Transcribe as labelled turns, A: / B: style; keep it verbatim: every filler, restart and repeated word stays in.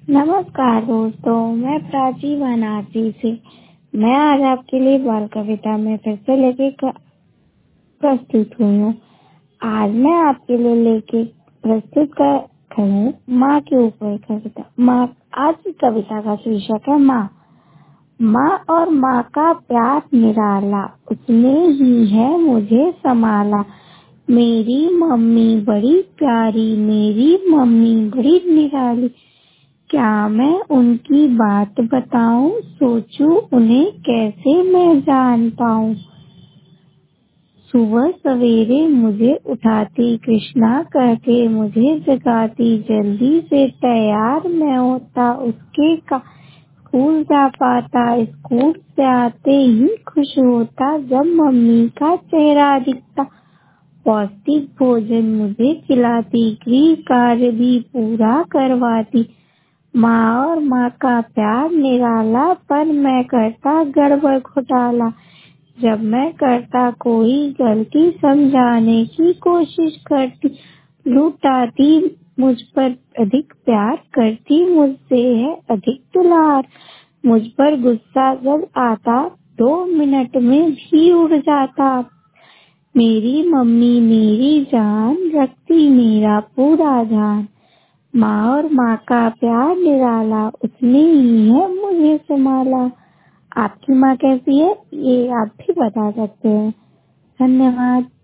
A: नमस्कार दोस्तों, मैं प्राची बनारसी से। मैं आज आपके लिए बाल कविता में फिर से लेके क- प्रस्तुत हुई हूँ। आज मैं आपके लिए लेके प्रस्तुत कर हूँ माँ के ऊपर कविता। माँ, आज की कविता का शीर्षक है माँ। माँ और माँ का प्यार निराला, उसने ही है मुझे संभाला। मेरी मम्मी बड़ी प्यारी, मेरी मम्मी बड़ी निराली। क्या मैं उनकी बात बताऊं, सोचूं उन्हें कैसे मैं जान पाऊं। सुबह सवेरे मुझे उठाती, कृष्णा करके मुझे जगाती। जल्दी से तैयार मैं होता, उसके का स्कूल जा पाता। स्कूल से आते ही खुश होता, जब मम्मी का चेहरा दिखता। पौष्टिक भोजन मुझे खिलाती, गृह कार्य भी पूरा करवाती। माँ और माँ का प्यार निराला, पर मैं करता गड़बड़ घोटाला। जब मैं करता कोई गलती, समझाने की कोशिश करती। लुटाती मुझ पर अधिक प्यार, करती मुझसे है अधिक दुलार। मुझ पर गुस्सा जब आता, दो मिनट में भी उड़ जाता। मेरी मम्मी मेरी जान, रखती मेरा पूरा ध्यान। माँ और माँ का प्यार निराला, उसने ही है मुझे संभाला। आपकी माँ कैसी है, ये आप भी बता सकते हैं। धन्यवाद।